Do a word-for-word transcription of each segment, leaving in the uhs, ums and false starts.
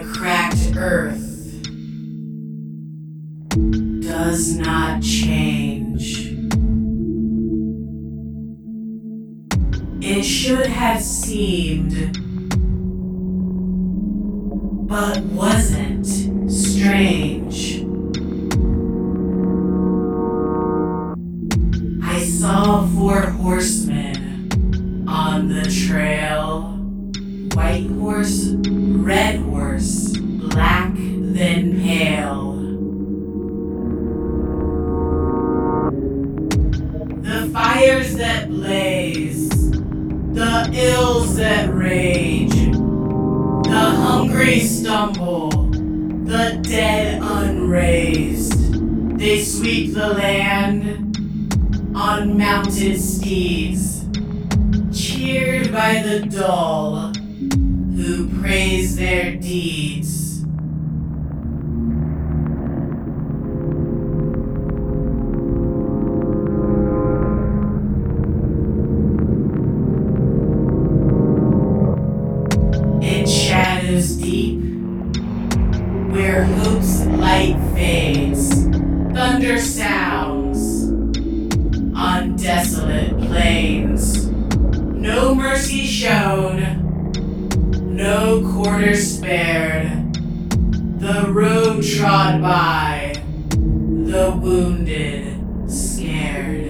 The cracked earth does not change. It should have seemed, but wasn't, strange. I saw four horsemen on the trail. White horse, red horse, black then pale. The fires that blaze, the ills that rage, the hungry stumble, the dead unraised. They sweep the land on mounted steeds, cheered by the dull who praise their deeds. In shadows deep, where hope's light fades, thunder sounds on desolate plains. No mercy shown, no quarter spared, the road trod by, the wounded scared.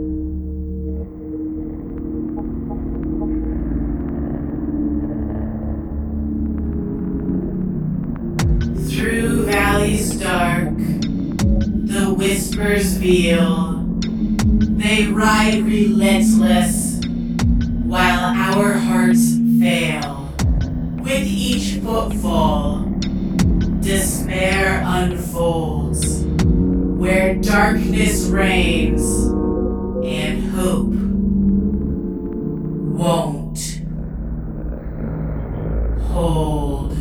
Through valleys dark, the whispers veil. They ride relentless while our hearts fail. With each footfall, despair unfolds, where darkness reigns and hope won't hold.